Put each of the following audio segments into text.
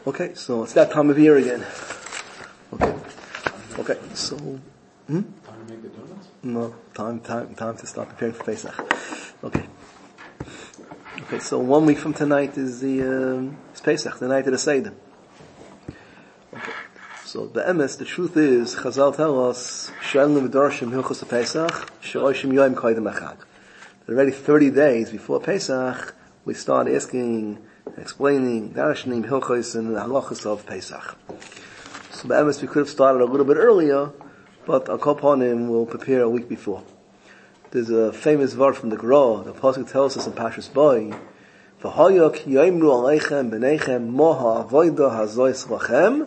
Okay, so it's that time of year again. Okay, so, Time to make the donuts? No, time to start preparing for Pesach. Okay, so 1 week from tonight is it's Pesach, the night of the Seder. Okay, so the truth is, Chazal tell us, She'en l'medarshim hilchos Pesach, she'oshim yoyim koydem achag. Already 30 days before Pesach, we start asking, explaining, darashnim hilchos and halachos of Pesach. So the we could have started a little bit earlier, but Al Kol Panim will prepare a week before. There's a famous word from the Gra. The Pasuk tells us in Pashas Boy, "V'hayok yoimru aleichem b'neichem moha avoida hazois lachem."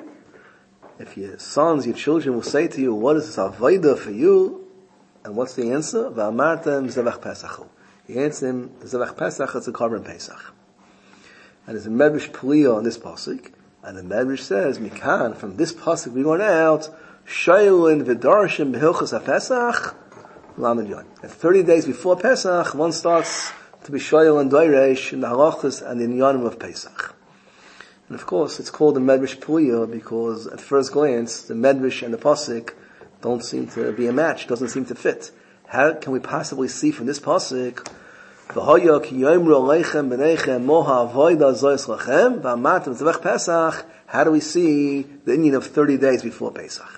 If your sons, your children will say to you, "What is this avoida for you?" And what's the answer? V'amartem zevach Pesach. The answer is zevach Pesach. It's a korban Pesach. And there's a medrash pliya on this pasuk, and the medrash says, "Mikan." From this pasuk we learn out. Shaylin v'darshim b'hilchos ha-Pesach lamed yon. And 30 days before Pesach, one starts to be shayl and doiresh in the halachos and in yanim of Pesach. And of course, it's called the Medrash Pliya because at first glance, the Medrash and the pasuk don't seem to be a match, doesn't seem to fit. How can we possibly see from this pasuk, v'hoya ki yomru aleichem b'neichem moha avoida zois lachem v'amatem zevach Pesach? How do we see the Indian of 30 days before Pesach?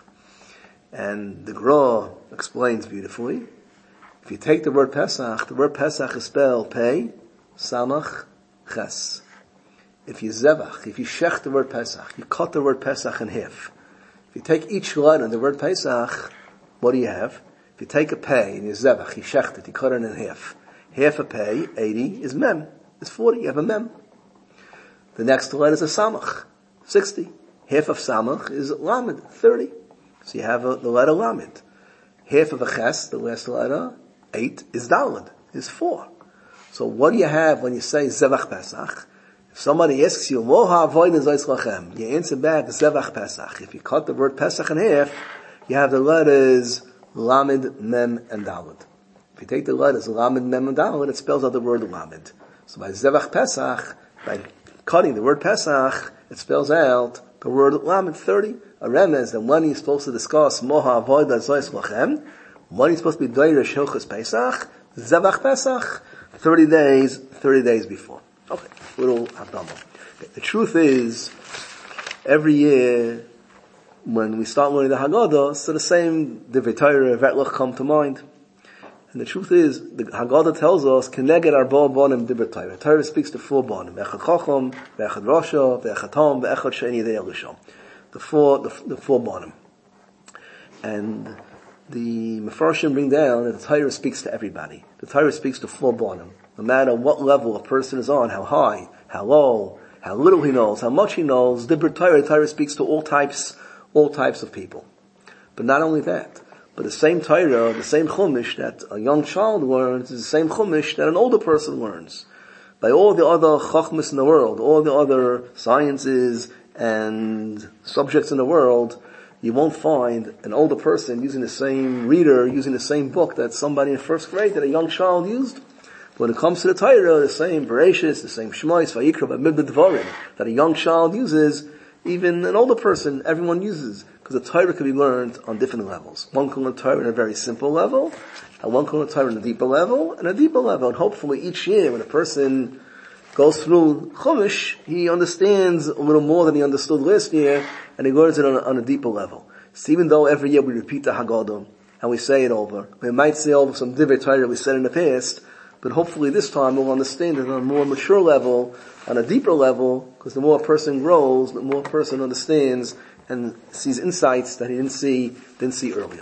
And the Gra explains beautifully. If you take the word Pesach is spelled Pei, Samach, Ches. If you zevach, if you shech the word Pesach, you cut the word Pesach in half. If you take each letter in the word Pesach, what do you have? If you take a Pei and you zevach, you shecht it, you cut it in half. Half a Pei, 80, is Mem. It's 40, you have a Mem. The next letter is a Samach, 60. Half of Samach is Lamed, 30. So you have the letter Lamed. Half of a Ches, the last letter, 8, is Daled, is 4. So what do you have when you say Zevach Pesach? If somebody asks you, Moha avoida zois lachem, you answer back Zevach Pesach. If you cut the word Pesach in half, you have the letters Lamed, Mem, and Daled. If you take the letters Lamed, Mem, and Daled, it spells out the word Lamed. So by Zevach Pesach, by cutting the word Pesach, it spells out the word Lamed, 30. A remez that when he's supposed to discuss Moha avoida zois lachem, when he's supposed to be doirish hilchos Pesach, Zevach Pesach, 30 days before. Okay, little Havdalah. Okay, the truth is, every year, when we start learning the Haggadah, so the same Divrei Torah, Vetlach come to mind. And the truth is, the Haggadah tells us, Keneged arba bonim Divrei Torah. Torah speaks to 4 bonim. Echad Chacham, Ve'echad Rasha, Ve'echad Tam, Ve'echad She'eni Yidei Elisham. The four bonim. And the Mefarshim bring down that the Torah speaks to everybody. The Torah speaks to 4 bonim. No matter what level a person is on, how high, how low, how little he knows, how much he knows, the Torah speaks to all types of people. But not only that, but the same Torah, the same Chumash that a young child learns is the same Chumash that an older person learns. By all the other Chachmas in the world, all the other sciences and subjects in the world, you won't find an older person using the same reader, using the same book that somebody in first grade, that a young child used. When it comes to the Torah, the same Bereshis, the same Shmois, Vayikra, Bamidbar Dvarim, that a young child uses, even an older person, everyone uses, because the Torah can be learned on different levels. One can learn Torah on a very simple level, and one can learn Torah on a deeper level, and And hopefully each year, when a person goes through Chumash, he understands a little more than he understood last year, and he learns it on a deeper level. So even though every year we repeat the Haggadah, and we say it over, we might say over some Divrei Torah we said in the past, but hopefully this time we'll understand it on a more mature level, on a deeper level, because the more a person grows, the more a person understands and sees insights that he didn't see earlier.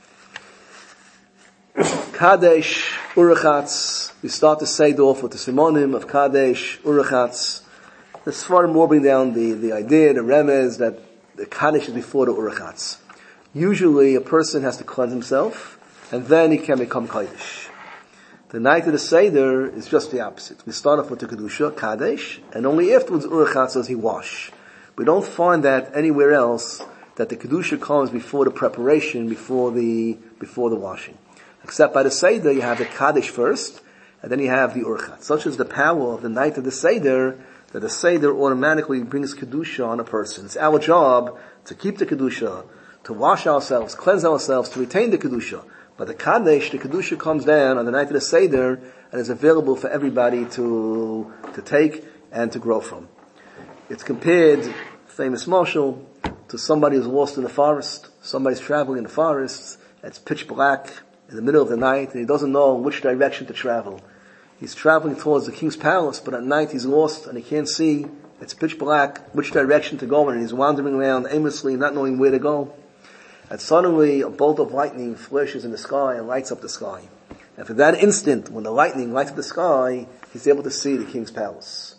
Kadesh, Urachatz, we start to say off with the Simonim of Kadesh, Urachatz. The Sfarim more bring down the idea, the remez, that the Kadesh is before the Urachatz. Usually a person has to cleanse himself, and then he can become Kadesh. The night of the Seder is just the opposite. We start off with the Kedusha, Kadesh, and only afterwards Urachatz says he wash. We don't find that anywhere else, that the Kedusha comes before the preparation, before the washing. Except by the Seder, you have the Kaddish first, and then you have the Urchatz. Such is the power of the night of the Seder, that the Seder automatically brings Kedusha on a person. It's our job to keep the Kedusha, to wash ourselves, cleanse ourselves, to retain the Kedusha. But the Kadesh, the Kedusha comes down on the night of the Seder and is available for everybody to take and to grow from. It's compared, famous Marshall, to somebody who's lost in the forest. Somebody's traveling in the forest, it's pitch black in the middle of the night, and he doesn't know which direction to travel. He's traveling towards the king's palace, but at night he's lost and he can't see. It's pitch black, which direction to go, and he's wandering around aimlessly, not knowing where to go. And suddenly a bolt of lightning flashes in the sky and lights up the sky. And for that instant, when the lightning lights up the sky, he's able to see the king's palace.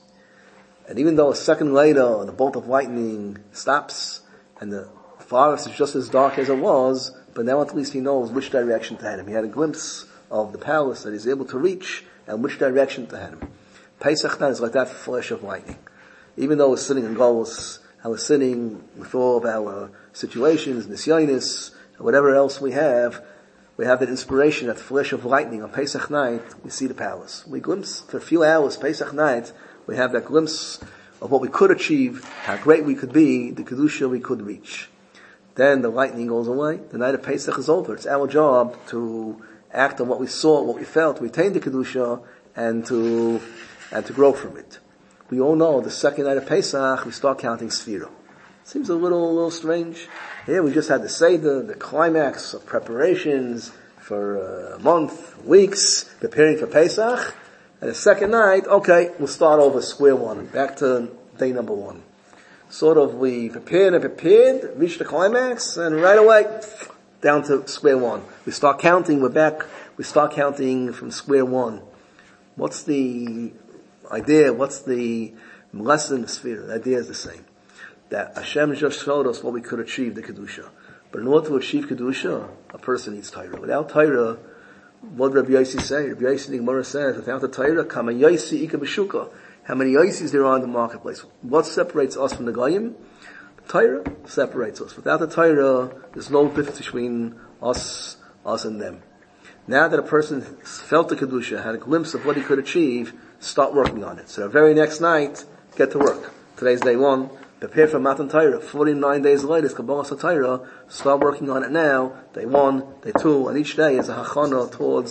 And even though a second later the bolt of lightning stops and the forest is just as dark as it was, but now at least he knows which direction to head him. He had a glimpse of the palace that he's able to reach and which direction to head him. Pesach night is like that flash of lightning. Even though we're sitting in Golus, and we're sitting with all of our situations, nisyonis, and whatever else we have that inspiration, that flash of lightning on Pesach night, we see the palace. We glimpse, for a few hours, Pesach night, we have that glimpse of what we could achieve, how great we could be, the Kedusha we could reach. Then the lightning goes away, the night of Pesach is over. It's our job to act on what we saw, what we felt, retain the Kedusha, and to grow from it. We all know the second night of Pesach, we start counting Sfira. Seems a little strange. Here we just had the Seder, the climax of preparations for a month, weeks, preparing for Pesach. And the second night, okay, we'll start over square one, back to day number one. Sort of we prepared, reached the climax, and right away, down to square one. We start counting, we start counting from square one. What's the idea? What's the lesson of Sfira? The idea is the same. That Hashem just showed us what we could achieve, the Kedusha. But in order to achieve Kedusha, a person needs Torah. Without Torah, what did Rabbi Yossi say? Rabbi Yossi in the Gemara says, without the Torah, kama Yossi ika b'shuka. How many Yosis there are in the marketplace? What separates us from the Goyim? The Torah separates us. Without the Torah, there's no difference between us and them. Now that a person felt the Kedusha, had a glimpse of what he could achieve, start working on it. So the very next night, get to work. Today's day one. Prepare for Matan Torah. 49 days later, it's Kabbalah Torah. Start working on it now. Day one, day two, and each day is a hachana towards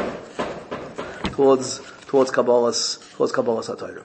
Kabbalah Torah.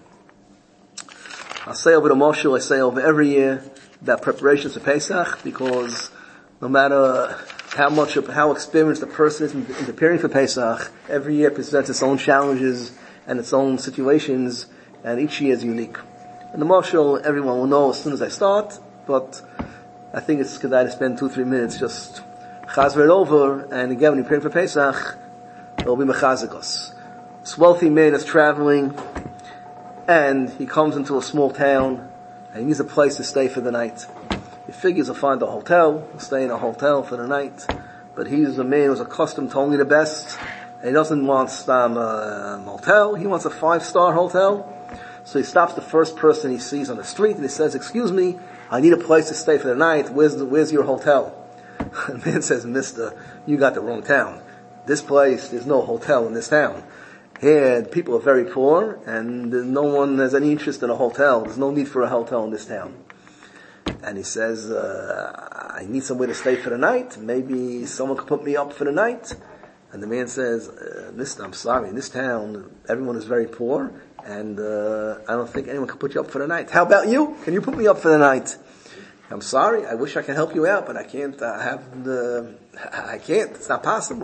I say over the Moshel, I say over every year that preparations for Pesach, because no matter how experienced a person is in preparing for Pesach, every year presents its own challenges and its own situations, and each year is unique. In the Moshel, everyone will know as soon as I start, but I think it's good to spend 2-3 minutes just chazver it over, and again, when you're preparing for Pesach, it will be mechazikos. This wealthy man is traveling, and he comes into a small town, and he needs a place to stay for the night. He figures he'll find a hotel, he'll stay in a hotel for the night, but he's a man who's accustomed to only the best, and he doesn't want a motel, he wants a 5-star hotel. So he stops the first person he sees on the street, and he says, "Excuse me, I need a place to stay for the night, where's your hotel?" The man says, "Mister, you got the wrong town. This place, there's no hotel in this town. Here, people are very poor, and no one has any interest in a hotel. There's no need for a hotel in this town." And he says, "I need somewhere to stay for the night. Maybe someone could put me up for the night." And the man says, "Mister, I'm sorry, in this town, everyone is very poor, and I don't think anyone can put you up for the night. How about you? Can you put me up for the night?" "I'm sorry, I wish I could help you out, but I can't, I can't, it's not possible."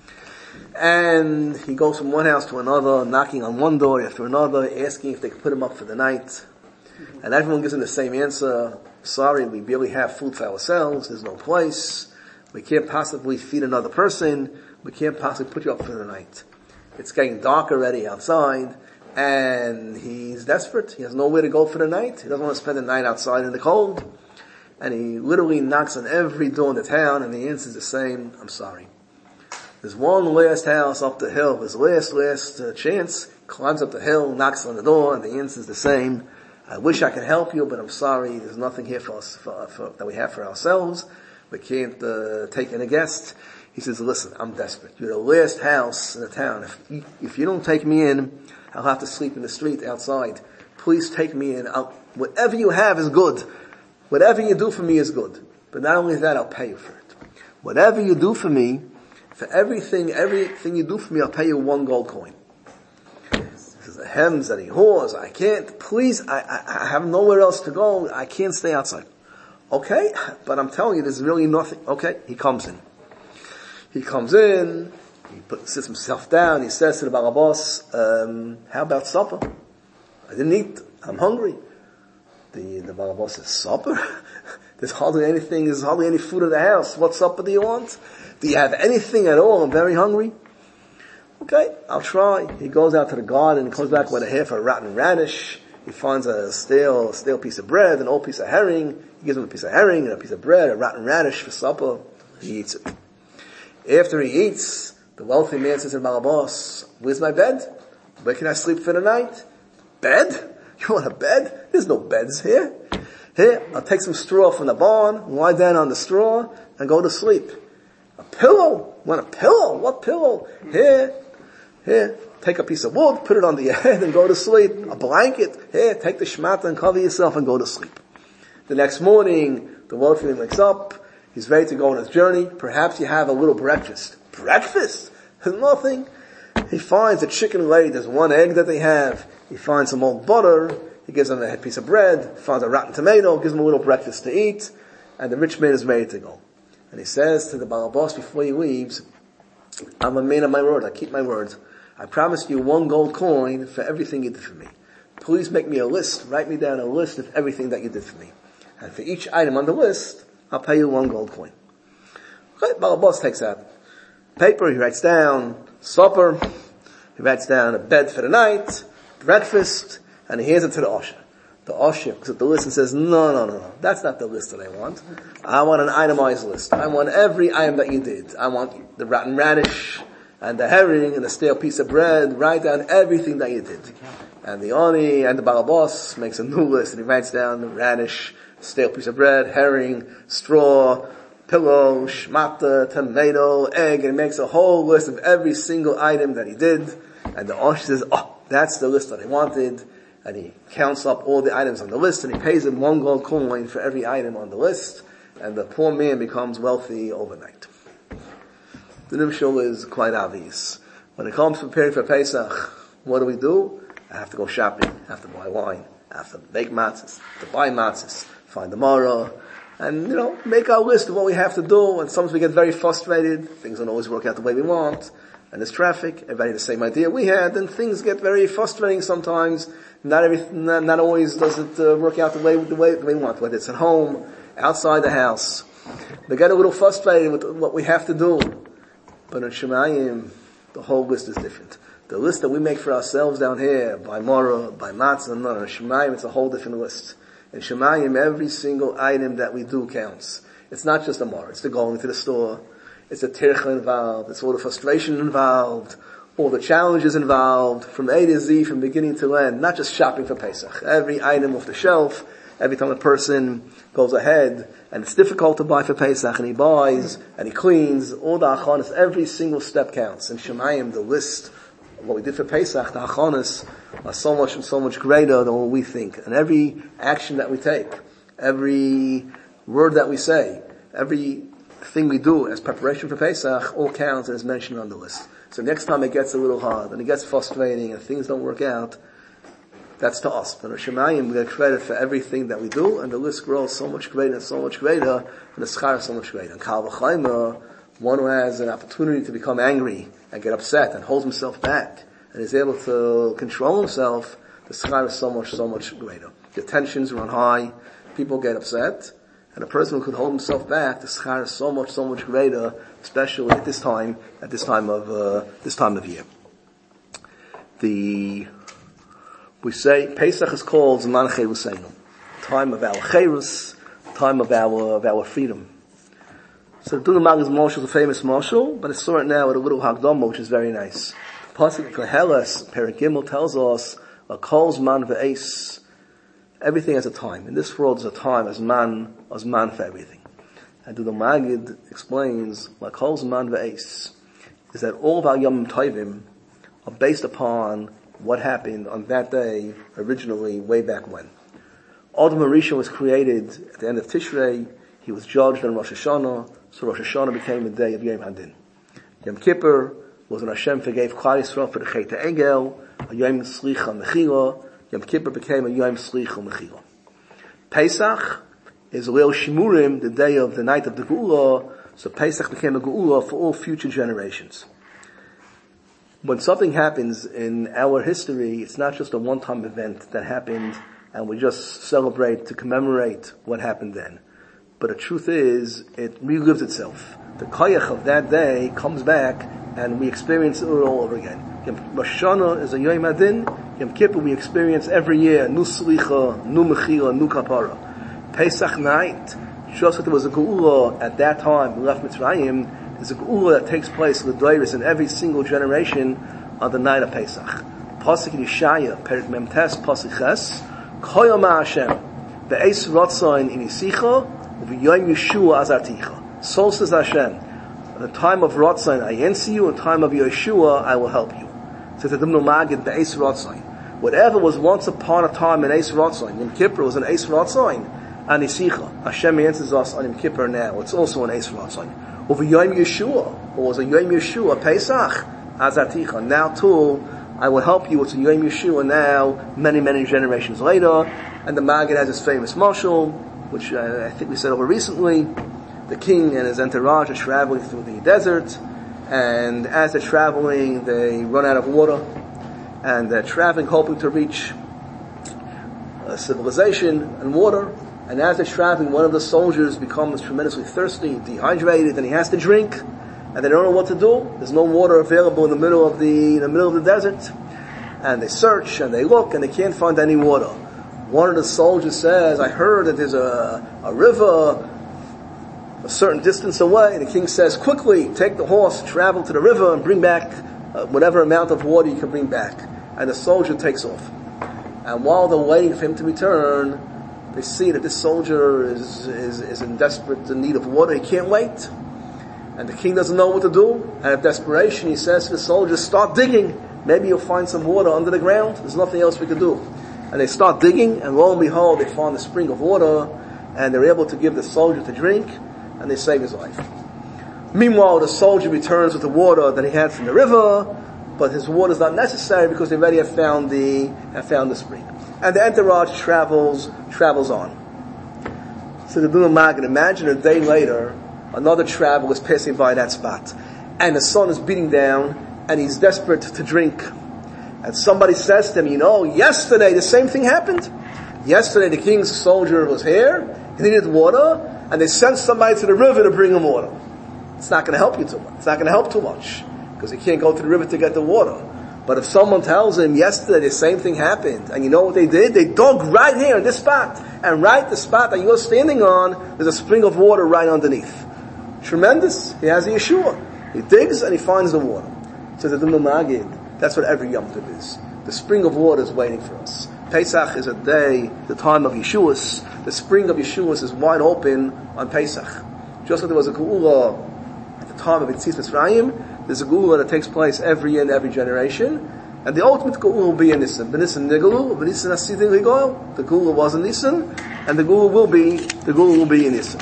And he goes from one house to another, knocking on one door after another, asking if they could put him up for the night. And everyone gives him the same answer: "Sorry, we barely have food for ourselves, there's no place, we can't possibly feed another person, we can't possibly put you up for the night." It's getting dark already outside, and he's desperate. He has nowhere to go for the night. He doesn't want to spend the night outside in the cold. And he literally knocks on every door in the town, and the answer is the same: "I'm sorry." There's one last house up the hill, his last chance, climbs up the hill, knocks on the door, and the answer is the same: "I wish I could help you, but I'm sorry, there's nothing here for us, that we have for ourselves. We can't take in a guest." He says, "Listen, I'm desperate. You're the last house in the town. If you don't take me in, I'll have to sleep in the street outside. please take me in. Whatever you have is good. Whatever you do for me is good. But not only that, I'll pay you for it. Whatever you do for me, for everything you do for me, I'll pay you 1 gold coin. He says, Hems and whores, I can't, please, I have nowhere else to go, I can't stay outside. Okay, but I'm telling you, there's really nothing. Okay, he comes in. He sits himself down, he says to the Balabos, how about supper? I didn't eat, I'm hungry. The Balabos says, supper? There's hardly any food in the house. What supper do you want? Do you have anything at all? I'm very hungry. Okay, I'll try. He goes out to the garden and comes back with a half a rotten radish. He finds a stale piece of bread, an old piece of herring. He gives him a piece of herring and a piece of bread, a rotten radish for supper. He eats it. After he eats, the wealthy man says to the Balabos, where's my bed? Where can I sleep for the night? Bed? You want a bed? There's no beds here. Here, I'll take some straw from the barn, lie down on the straw, and go to sleep. A pillow? Want a pillow? What pillow? Here, take a piece of wood, put it on your head, and go to sleep. A blanket? Here, take the shmata and cover yourself and go to sleep. The next morning, the wealthy man wakes up, he's ready to go on his journey. Perhaps you have a little breakfast. Breakfast? There's nothing. He finds a chicken laid, there's 1 egg that they have. He finds some old butter. He gives him a piece of bread, finds a rotten tomato, gives him a little breakfast to eat, and the rich man is ready to go. And he says to the Balabos before he leaves, I'm a man of my word, I keep my word. I promised you 1 gold coin for everything you did for me. Please make me a list, write me down a list of everything that you did for me. And for each item on the list, I'll pay you 1 gold coin. Okay, Balabos takes out paper, he writes down supper, he writes down a bed for the night, breakfast, and he hands it to the usher. The usher looks at the list and says, no, that's not the list that I want. I want an itemized list. I want every item that you did. I want the rotten radish, and the herring, and the stale piece of bread. Write down everything that you did. And the Oni and the Balabos makes a new list, and he writes down the radish, stale piece of bread, herring, straw, pillow, shmata, tomato, egg, and he makes a whole list of every single item that he did. And the usher says, that's the list that I wanted. And he counts up all the items on the list, and he pays him 1 gold coin for every item on the list, and the poor man becomes wealthy overnight. The nimshul is quite obvious. When it comes to preparing for Pesach, what do? I have to go shopping, I have to buy wine, I have to make matzahs, to buy matzahs, find the marah, and, make our list of what we have to do, and sometimes we get very frustrated, things don't always work out the way we want, and there's traffic, everybody has the same idea we had, and things get very frustrating sometimes. Not always does it work out the way we want, whether it's at home, outside the house. We get a little frustrated with what we have to do. But in Shemayim, the whole list is different. The list that we make for ourselves down here, by Marah, by Matzah, in Shemayim, it's a whole different list. In Shemayim, every single item that we do counts. It's not just a Marah, it's the going to the store, it's the tircha involved, it's all the frustration involved, all the challenges involved, from A to Z, from beginning to end, not just shopping for Pesach. Every item off the shelf, every time a person goes ahead, and it's difficult to buy for Pesach, and he buys, and he cleans, all the achanas, every single step counts. In Shemayim, the list of what we did for Pesach, the achanas, are so much greater than what we think. And every action that we take, every word that we say, every thing we do as preparation for Pesach, all counts and is mentioned on the list. So next time it gets a little hard, and it gets frustrating, and things don't work out, that's to us. But in Shemayim, we get credit for everything that we do, and the list grows so much greater, and the schar is so much greater. And Kal V'Chayma, one who has an opportunity to become angry, and get upset, and holds himself back, and is able to control himself, the schar is so much greater. The tensions run high, people get upset, and a person who could hold himself back, the schar is so much greater, especially at this time of year. We say Pesach is called Zman Cheruseinu, time of our cherus, time of our freedom. So the Duna Maggid's Moshel is a famous Moshel, but I saw it now with a little Hagdama, which is very nice. Pasuk Koheles, Perek Gimel tells us, Kol Zman Ve'es, everything has a time. In this world, there's a time as man for everything. And the Maggid explains, Kol Zman Ve'es, is that all of our Yom Tovim are based upon what happened on that day originally, way back when. Adam HaRishon was created at the end of Tishrei. He was judged on Rosh Hashanah, so Rosh Hashanah became the day of Yom Hadin. Yom Kippur was when Hashem forgave Klal Yisrael for the Chet HaEgel, a Yom Slicha Mechila. Yom Kippur became a Yom Slicha Mechila. Pesach is Leil Shimurim, the day of the night of the Geula, so Pesach became a Geula for all future generations. When something happens in our history, it's not just a one-time event that happened and we just celebrate to commemorate what happened then. But the truth is, it relives itself. The koyach of that day comes back and we experience it all over again. Rosh Hashanah is a Yom Hadin. Yom Kippur we experience every year, new slicha, new mechila, new kapara. Pesach night, just like there was a geula at that time, we left Mitzrayim, there's a geula that takes place in the Doiris in every single generation on the night of Pesach. Pasuk in Yeshaya, Perik Mem Tes, Pasuk Ches, Koyom Hashem, Be'ez Rotzain in Yisicha, U'v'yoyim Yeshua Azarticha. So says Hashem, at the time of Rotzain I answer you, at the time of Yeshua I will help you. Says the Dimno Magid, Be'ez Rotzain. Whatever was once upon a time in Eis Rotzain, Yom Kippur was an Eis Rotzain, and Yisicha. Hashem answers us on Yom Kippur now, it's also an Eis Rotzain. Over Yom Yeshua, or was a Yom Yeshua, Pesach, Azarticha. Now too, I will help you, it's a Yom Yeshua now, many, many generations later. And the Maggid has his famous mashal, which I think we said over recently. The king and his entourage are traveling through the desert, and as they're traveling, they run out of water, and they're traveling hoping to reach civilization and water. And as they're traveling, one of the soldiers becomes tremendously thirsty, dehydrated, and he has to drink. And they don't know what to do. There's no water available in the middle of the desert. And they search and they look and they can't find any water. One of the soldiers says, I heard that there's a river a certain distance away. And the king says, quickly, take the horse, travel to the river and bring back whatever amount of water you can bring back. And the soldier takes off. And while they're waiting for him to return, they see that this soldier is in desperate need of water. He can't wait. And the king doesn't know what to do. Out of desperation, he says to the soldiers, start digging. Maybe you'll find some water under the ground. There's nothing else we can do. And they start digging, and lo and behold, they find a spring of water, and they're able to give the soldier to drink, and they save his life. Meanwhile, the soldier returns with the water that he had from the river, but his water is not necessary because they already have found the spring. And the entourage travels on. So the Bnei Maggid, imagine a day later, another traveler is passing by that spot, and the sun is beating down, and he's desperate to drink. And somebody says to him, yesterday the same thing happened. Yesterday the king's soldier was here, he needed water, and they sent somebody to the river to bring him water. It's not going to help you too much. It's not going to help too much, because he can't go to the river to get the water. But if someone tells him, yesterday the same thing happened, and you know what they did? They dug right here in this spot, and right the spot that you're standing on, there's a spring of water right underneath. Tremendous. He has the Yeshua. He digs and he finds the water. So the Bnei Maggid, that's what every Yom Tov is. The spring of water is waiting for us. Pesach is a day, the time of Yeshuas. The spring of Yeshuas is wide open on Pesach. Just like there was a Geula at the time of Yetzias Mitzrayim, there's a Geula that takes place every year in every generation. And the ultimate Geula will be in Nisan. B'Nisan Nigalu, B'Nisan Asidim Ligoel. The Geula was in Nisan, and the Geula will be in Nisan.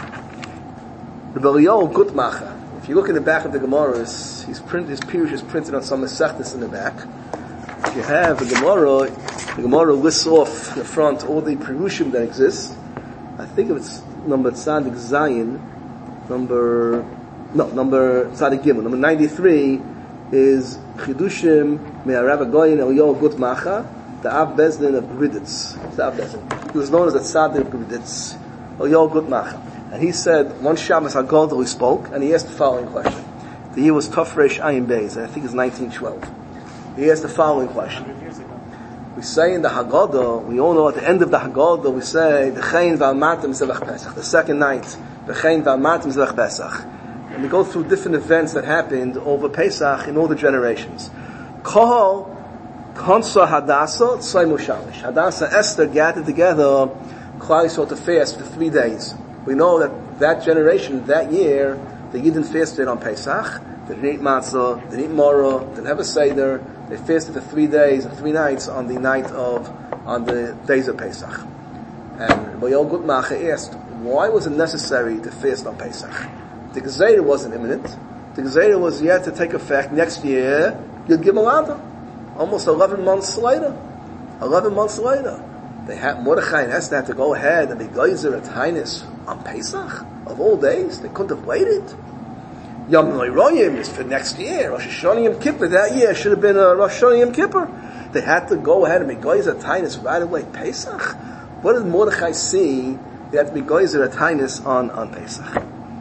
The Belial Gutmacher. If you look in the back of the Gemara, his Pirush is printed on some Mesechtes in the back. If you have the Gemara lists off the front all the Pirushim that exist. I think it's number Tzadik Zayin, number Tzadik Gimel. Number 93 is Chidushim Me'arav Agoyin Eliyahu Gutmacher, the Av Bezdin of Griditz. He was known as the Tzadik of Griditz, Eliyahu Gutmacher. And he said, one Shabbos HaGadol he spoke, and he asked the following question. The year was Tafresh Ayin Beis, and I think it's 1912. He asked the following question. We say in the Haggadah, we all know at the end of the Haggadah, we say, V'chein v'almatim zevach Pesach, the second night, V'chein v'almatim zevach Pesach. And we go through different events that happened over Pesach in all the generations. Kohol, Konsa Hadassah, Tzaymu Shalish. Hadassah, Esther gathered together, Klal Yisrael to fast for 3 days. We know that generation, that year, the Yidden fasted on Pesach. They didn't eat matzah, they didn't eat maror, didn't have a seder. They fasted for 3 days and 3 nights on the days of Pesach. And Rabbi Yoel Gutmacher asked, why was it necessary to fast on Pesach? The Gezerah wasn't imminent. The Gezerah was yet to take effect next year, Yud Gimel Adar. Almost 11 months later. 11 months later. Mordechai and Esther had to go ahead and be geyser at Highness on Pesach. Of all days, they couldn't have waited. Yom Royim is for next year. Rosh Hashanah Yom Kippur that year should have been Rosh Hashanah Yom Kippur. They had to go ahead and be geyser at Highness right away. Pesach? What did Mordechai see? They had to be geyser at Highness on Pesach.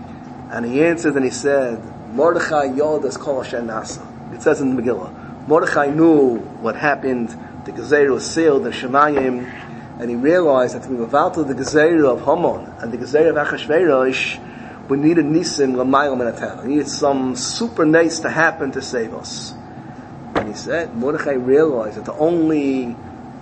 And he answered and he said, Mordechai Yodas Kol Asher Nasa. It says in the Megillah. Mordechai knew what happened. The Gezerah was sealed in Shemayim, and he realized that to be without the Gezerah of Haman and the Gezerah of Achashverosh, we needed Nisim L'mayel Min HaTeva. We needed some super nace to happen to save us. And he said, Mordechai realized that the only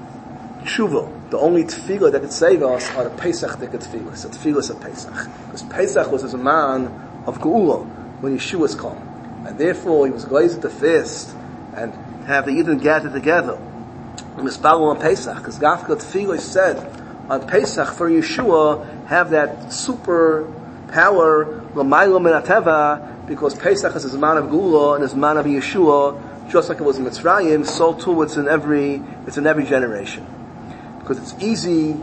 tshuva, the only tefillah that could save us are the Pesach tefillahs, the tefillahs of Pesach. Because Pesach was as a man of Geula when Yeshua's come. And therefore he was glazed to fast and have the Yidden gather together. And Mispalo on Pesach, because Gafka Tefillah said on Pesach for Yeshua have that super power L'maylo Min HaTeva, because Pesach is a man of Geula and is a man of Yeshua, just like it was in Mitzrayim, so too it's in every generation. Because it's easy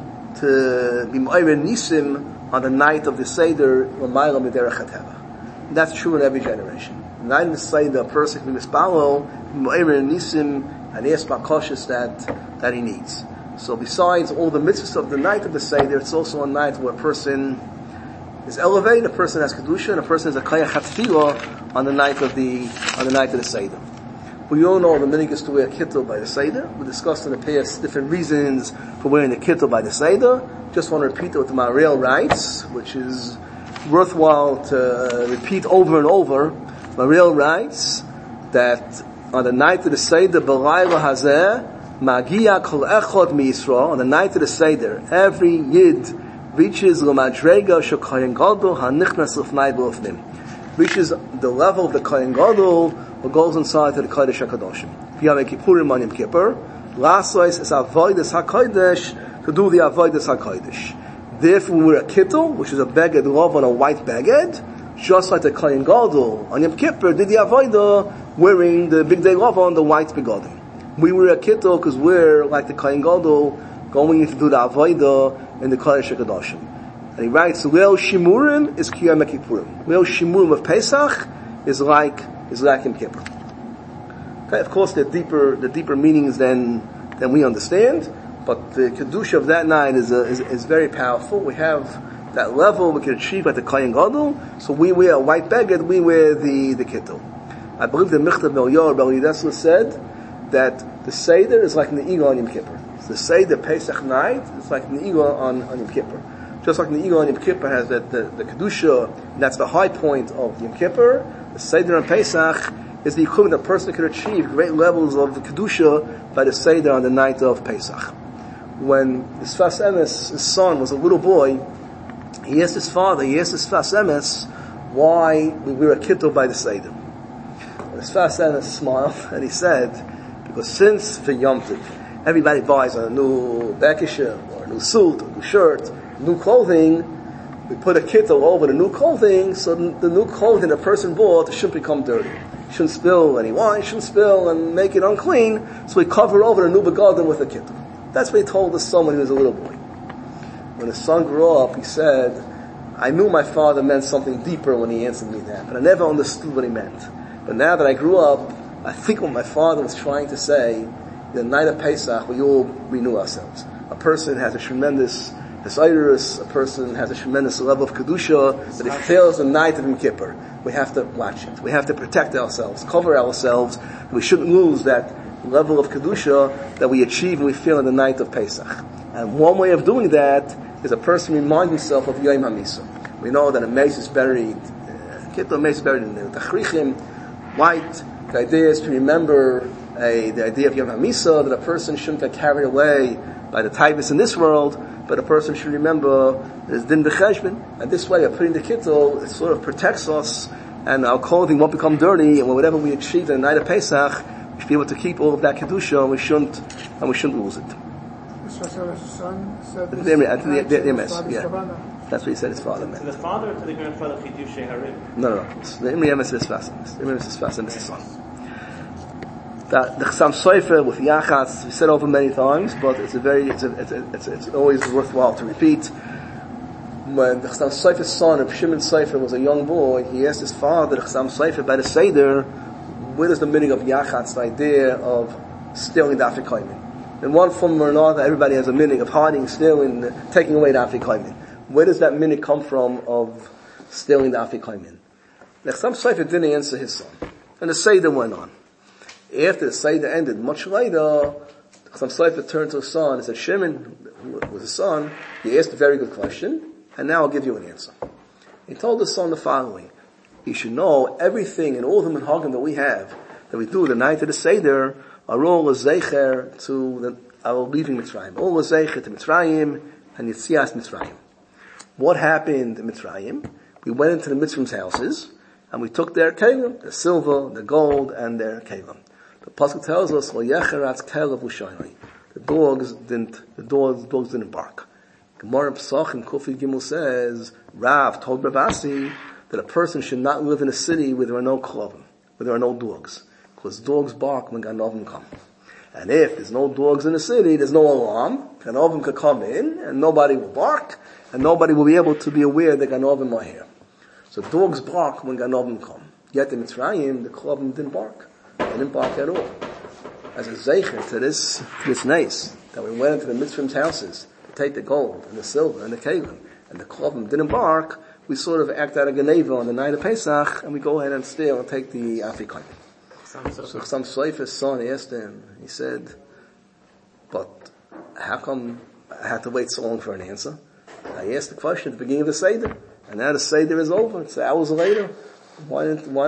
to be Mo'ir Nisim on the night of the Seder L'maylo Miderech HaTeva. That's true in every generation. The night of the Seder, a person can be Mispalo, Mo'ir Nisim, and ask Bakashis that he needs. So besides all the mitzvahs of the night of the Seder, it's also a night where a person is elevated, a person has Kedusha, and a person has a Kayach HaTfilah on the night of the Seder. We all know the minhag is to wear kittel by the Seder. We discussed in the past different reasons for wearing the kittel by the Seder. Just want to repeat what the Maharil writes, which is worthwhile to repeat over and over. Maharil writes that on the night of the Seder, B'layla Hazeh, Magia Kol Echad MiYisrael, on the night of the Seder, every Yid reaches L'madrega Sh'Kohen Gadol HaNichnas L'fnai B'Lofnim. Reaches the level of the Kohen Gadol, what goes inside to the Kodesh HaKadoshim. V'yam Kippurim on Yom Kippur, Lasois is Avodas HaKodesh, to do the Avodas HaKodesh. Therefore, we wear a kittel, which is a beged love on a white beged, just like the Kohen Gadol on Yom Kippur did the Avodah, wearing the big day love on the white begodim. We wear a kittel because we're like the Kohen Gadol going in to do the Avodah in the Kodesh HaKadoshim. And he writes, Leil Shimurim is Kiyam Kippurim. Leil Shimurim of Pesach is like Yom Kippur. Okay, of course, the deeper meanings than we understand, but the Kedusha of that night is very powerful. We have that level we can achieve at the Kohen Gadol, so we wear a white beged, we wear the kittel. I believe the Michtav Melior, Rabbi Yudesla said that the Seder is like Ne'ilah on Yom Kippur. So the Seder Pesach night is like Ne'ilah on Yom Kippur. Just like Ne'ilah on Yom Kippur has the Kedusha, and that's the high point of Yom Kippur, the Seder on Pesach is the equivalent a person could achieve great levels of the Kedusha by the Seder on the night of Pesach. When his Sfas Emes, his son, was a little boy, he asked his father, Sfas Emes, why we wear a kittel by the Seder. His Sfas Emes smiled and he said, because since for Yom Tov, everybody buys a new bekisha or a new suit, or a new shirt, new clothing, we put a kittel over the new clothing, so the new clothing a person bought shouldn't become dirty. Shouldn't spill any wine, shouldn't spill and make it unclean, so we cover over the new begodim with a kittel. That's what he told his son when he was a little boy. When his son grew up, he said, I knew my father meant something deeper when he answered me that, but I never understood what he meant. But now that I grew up, I think what my father was trying to say, the night of Pesach, we all renew ourselves. A person has a tremendous Desiders, a person has a tremendous level of Kedusha, that if it fails the night of Yom Kippur, we have to watch it. We have to protect ourselves, cover ourselves. We shouldn't lose that level of Kedusha that we achieve and we feel in the night of Pesach. And one way of doing that is a person reminds himself of Yom HaMisa. We know that a mace is buried, Kittel mace is buried in the Tachrichim, white. The idea is to remember the idea of Yom HaMisa, that a person shouldn't get carried away by the taivas in this world, but a person should remember there's din b'cheshbon, and this way of putting the kittel, it sort of protects us, and our clothing won't become dirty, and whatever we achieve in the night of Pesach, We should be able to keep all of that kedusha, and we shouldn't lose it. That's what he said his father meant. To the father or to the grandfather Chidushei Harim? No. The Imri Emes is Fasam. The Imri Emes is Fasam is his son. That the Chassam Sofer with Yachatz, we said over many times, but it's always worthwhile to repeat. When the Chassam Sofer's son, Reb Shimon Sofer, was a young boy, he asked his father, the Chassam Sofer, by the Seder, where is the meaning of Yachatz, the idea of stealing the Afrikaimin? In one form or another, everybody has a meaning of hiding, stealing, taking away the Afrikaimin. Where does that meaning come from of stealing the Afrikaimin? The Chassam Sofer didn't answer his son. And the Seder went on. After the Seder ended, much later, the Chassam Sofer turned to his son and said, Shimon, who was his son, he asked a very good question, and now I'll give you an answer. He told his son the following: you should know everything and all the minhagim that we have, that we do the night of the Seder, are all a zeicher to our leaving Mitzrayim. All a zeicher to Mitzrayim and Yitzias Mitzrayim. What happened in Mitzrayim? We went into the Mitzrayim's houses, and we took their kelim, the silver, the gold, and their kelim. The pasuk tells us, the dogs didn't bark. Gemara Pesachim Kufi Gimel says, Rav told Rav Asi that a person should not live in a city where there are no klovim, where there are no dogs, because dogs bark when ganovim come. And if there's no dogs in the city, there's no alarm, ganovim could come in, and nobody will bark, and nobody will be able to be aware that ganovim are here. So dogs bark when ganovim come. Yet in Mitzrayim, the klovim didn't bark. They didn't bark at all. As a zeicher to this nice, that we went into the Mitzrayim's houses to take the gold and the silver and the kelim, and the klovim didn't bark, we sort of act out of Geneva on the night of Pesach, and we go ahead and steal and take the Afrikaimin. So some Sofer's son asked him, he said, but how come I had to wait so long for an answer? I asked the question at the beginning of the Seder, and now the Seder is over, it's hours later. What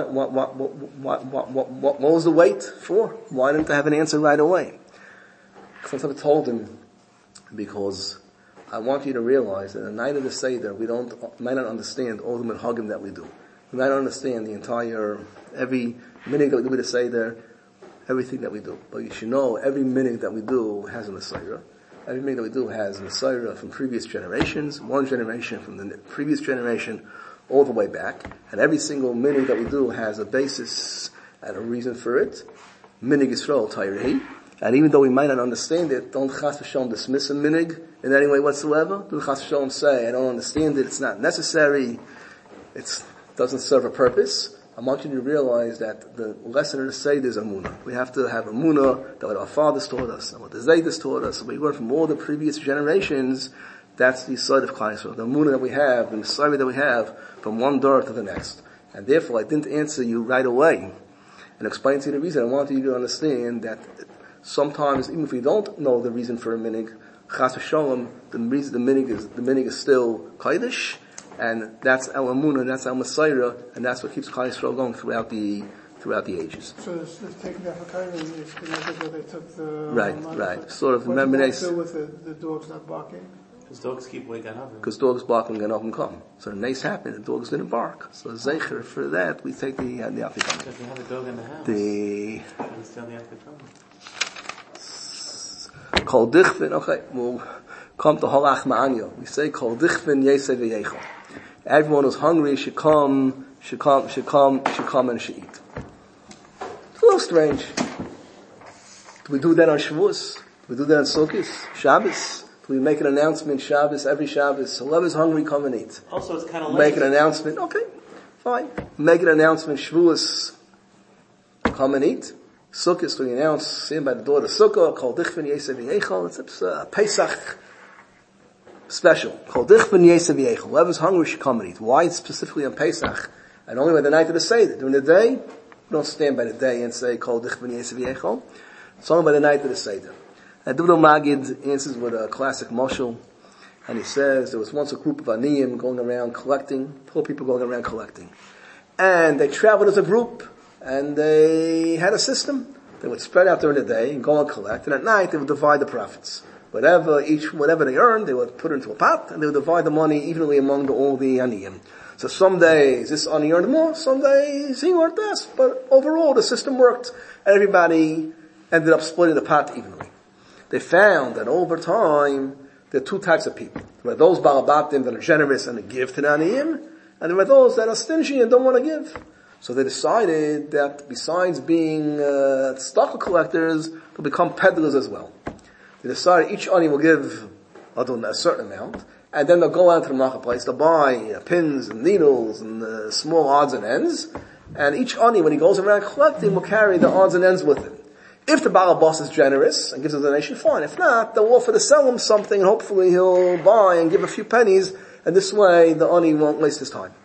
was the wait for? Why didn't I have an answer right away? Sometimes I told him, because I want you to realize that the night of the Seder, we might not understand all the minhagim that we do. We might not understand every minute that we do the Seder, everything that we do. But you should know, every minute that we do has a Messiah. Every minute that we do has a Messiah from previous generations, one generation from the previous generation, all the way back. And every single minute that we do has a basis and a reason for it. Minig Yisrael Tayrei. And even though we might not understand it, don't chas v'shalom dismiss a minig in any way whatsoever. Don't chas v'shalom say, I don't understand it, it's not necessary, it doesn't serve a purpose. I want you to realize that the lesson of the Seder is Amunah. We have to have Amunah that what our fathers taught us, and what the Zaydas taught us, and we learned from all the previous generations. That's the side of Klal Yisrael, the Amunah that we have, the Messiah that we have, from one door to the next. And therefore, I didn't answer you right away and explain to you the reason. I wanted you to understand that sometimes, even if we don't know the reason for a minig, chas v'shalom, the minig is still kodesh, and that's our Amunah, that's our Messiah, and that's what keeps Klal Yisrael going throughout the ages. So this taking that for it's connected where they took the right. Sort of remember they still with the dogs not barking. Because dogs keep way ganovim. Because dogs bark when ganovim come. So the nace happened, the dogs didn't bark. So zeicher for that, we take the Afrikaimin. If you have a dog in the house, you steal the Afrikaimin. Kol dichvin, okay, we'll come to Holach Ma'anyo. We say Kol dichvin yeseh v'yechol. Everyone who's hungry should come and should eat. It's a little strange. Do we do that on Shavuos? Do we do that on Sukkot? Shabbos? Do we make an announcement Shabbos, every Shabbos? Whoever's hungry, come and eat. Also, it's kind of make an announcement, okay, fine. Make an announcement Shavuos, come and eat. Sukkot, we announce, seen by the door of Sukkah, Kol dichvin yeseh v'yechol. It's a Pesach special. Kol dichvin yeseh v'yechol. Whoever's hungry should come and eat. Why specifically on Pesach? And only by the night of the Seder. During the day, we don't stand by the day and say Kol dichvin yeseh v'yechol. It's only by the night of the Seder. And Dubno Magid answers with a classic mashal, and he says there was once a group of aniyim going around collecting, poor people going around collecting. And they traveled as a group, and they had a system. They would spread out during the day and go and collect, and at night they would divide the profits. whatever they earned, they would put it into a pot, and they would divide the money evenly among all the aniyim. So some days this ani earned more, some days he earned less, but overall the system worked, and everybody ended up splitting the pot evenly. They found that over time, there are two types of people. There are those balabatim that are generous and they give to the aniyim, and there are those that are stingy and don't want to give. So they decided that besides being stock collectors, they'll become peddlers as well. They decided each ani will give a certain amount, and then they'll go out to the marketplace, they'll buy pins and needles and small odds and ends, and each ani, when he goes around collecting, will carry the odds and ends with him. If the Baal Boss is generous and gives a donation, fine. If not, they'll offer to sell him something, and hopefully he'll buy and give a few pennies, and this way the ani won't waste his time.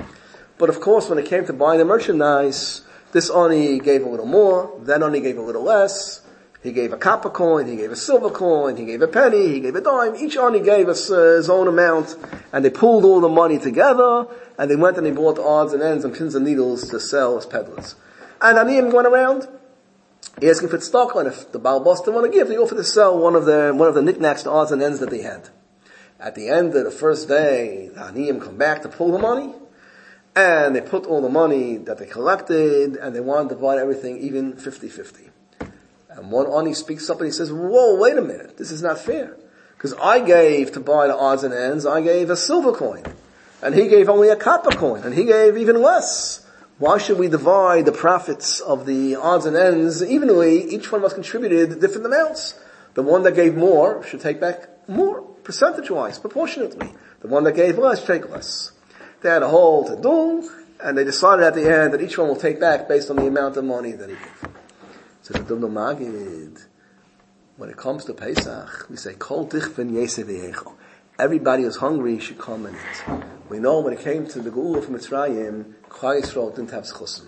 But of course, when it came to buying the merchandise, this ani gave a little more, that ani gave a little less. He gave a copper coin, he gave a silver coin, he gave a penny, he gave a dime. Each ani gave us his own amount, and they pooled all the money together, and they went and they bought odds and ends and pins and needles to sell as peddlers. And aniyim went around asking for tzedakah, and if the Baal Boss didn't want to give, they offered to sell one of the knickknacks, the odds and ends that they had. At the end of the first day, the aniyim come back to pull the money, and they put all the money that they collected, and they want to divide everything even 50-50. And one ani speaks up and he says, whoa, wait a minute, this is not fair. Because I gave to buy the odds and ends, I gave a silver coin. And he gave only a copper coin, and he gave even less. Why should we divide the profits of the odds and ends evenly? Each one of us contributed different amounts. The one that gave more should take back more, percentage-wise, proportionately. The one that gave less should take less. They had a whole to-do, and they decided at the end that each one will take back based on the amount of money that he gave. So the Dubno Magid, when it comes to Pesach, we say, Kol tichven yesev yecho. Everybody who's hungry should come and eat. We know when it came to the Geula from Mitzrayim, Klal Yisrael didn't have schusum.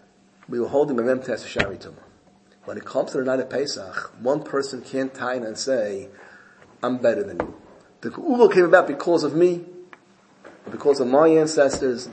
We were holding a memtes Shari Tumah. When it comes to the night of Pesach, one person can't tie in and say, I'm better than you. The Geula came about because of me, because of my ancestors.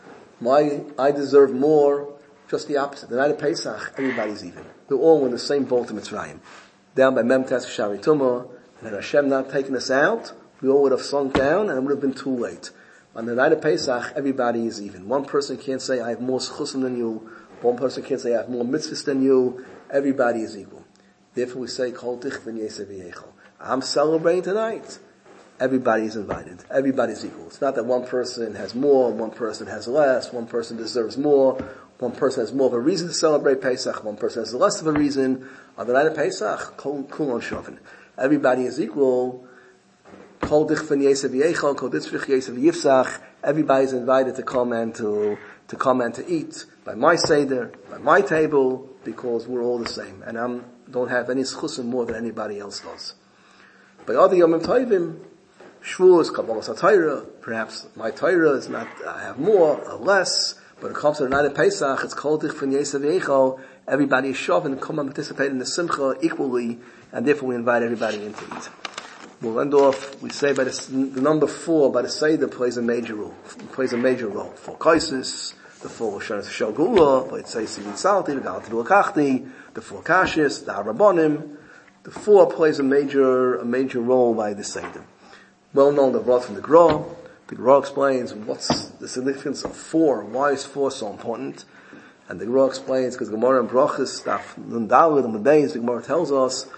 I deserve more. Just the opposite. The night of Pesach, everybody's even. We're all in the same boat in Mitzrayim. Down by memtes Shari Tumah, and had Hashem not taken us out, we all would have sunk down and it would have been too late. On the night of Pesach, everybody is even. One person can't say, I have more schusim than you. One person can't say, I have more mitzvahs than you. Everybody is equal. Therefore we say, Kol tichven yesev yecho. I'm celebrating tonight. Everybody is invited. Everybody's equal. It's not that one person has more, one person has less, one person deserves more, one person has more of a reason to celebrate Pesach, one person has less of a reason. On the night of Pesach, kulon shoven. Everybody is equal. Kol dichven yesev yecho, kol ditzvich yesev yifsach. Everybody's invited to come and to eat by my seder, by my table, because we're all the same, and I don't have any schusim more than anybody else does. By other Yomim Tovim, Shavuos, Kabbalas HaTorah, perhaps my Torah is not, I have more or less, but it comes to the night of Pesach, it's called Dichven Yesev Yecho. Everybody is shoved and come and participate in the Simcha equally, and therefore we invite everybody in to eat. We'll end off, we say by the number 4, by the Seder plays a major role. It plays a major role. 4 Kaisis, the 4 Shanas Shogula, but it says Sivit Salti, the Galati L'Kachti, the 4 Kashis, the Arabonim. The 4 plays a major role by the Seder. Well known, the brought from the Gra. The Gra explains what's the significance of 4. Why is 4 so important? And the Gra explains because Gemara and Brachas, Nundalid and Medeis, the Gemara tells us,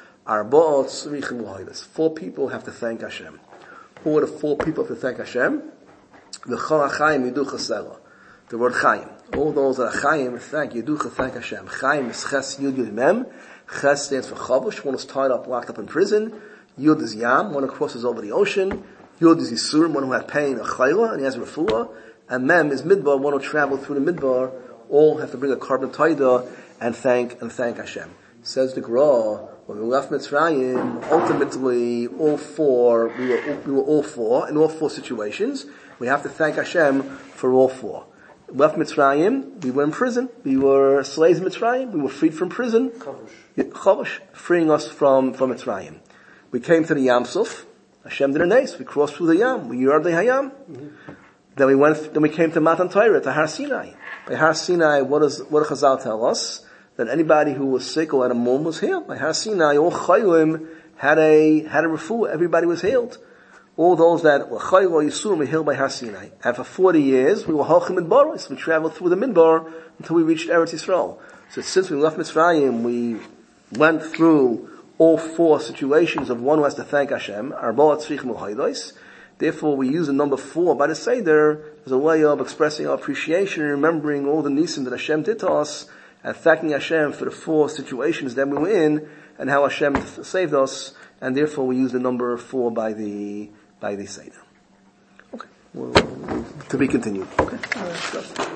4 people have to thank Hashem. Who are the 4 people have to thank Hashem? The Chol HaChaim Yiducha Sela. The word Chaim. All those that are Chaim thank Yiducha, thank Hashem. Chaim is Ches Yud Yud Mem. Ches stands for Chavush, one is tied up, locked up in prison. Yud is Yam, one who crosses over the ocean. Yud is Yisurim, one who had pain, a Chayla, and he has a Refuah. And Mem is Midbar, one who traveled through the Midbar. All have to bring a carbon taida and thank Hashem. Says the Gra, when we left Mitzrayim, ultimately we were all 4 in all 4 situations. We have to thank Hashem for all 4. We left Mitzrayim, we were in prison. We were slaves in Mitzrayim. We were freed from prison. Chavush, freeing us from Mitzrayim. We came to the Yam Suf. Hashem did a nace. We crossed through the Yam. We Yardei Hayam. Then we came to Matan Torah, to Har Sinai. By Har Sinai, what does Chazal tell us? That anybody who was sick or had a mum was healed. By Har Sinai, all Chaylim had a refuah. Everybody was healed. All those that were chayil or yisurim were healed by Har Sinai. And for 40 years, we were halchim midbaros. We traveled through the midbar until we reached Eretz Yisrael. So since we left Mitzrayim, we went through all 4 situations of one who has to thank Hashem. Therefore, we use the number 4 by the Seder as a way of expressing our appreciation and remembering all the nisim that Hashem did to us and thanking Hashem for the 4 situations that we were in and how Hashem saved us. And therefore, we use the number 4 by the Seder. Okay. Well, to be continued. Okay.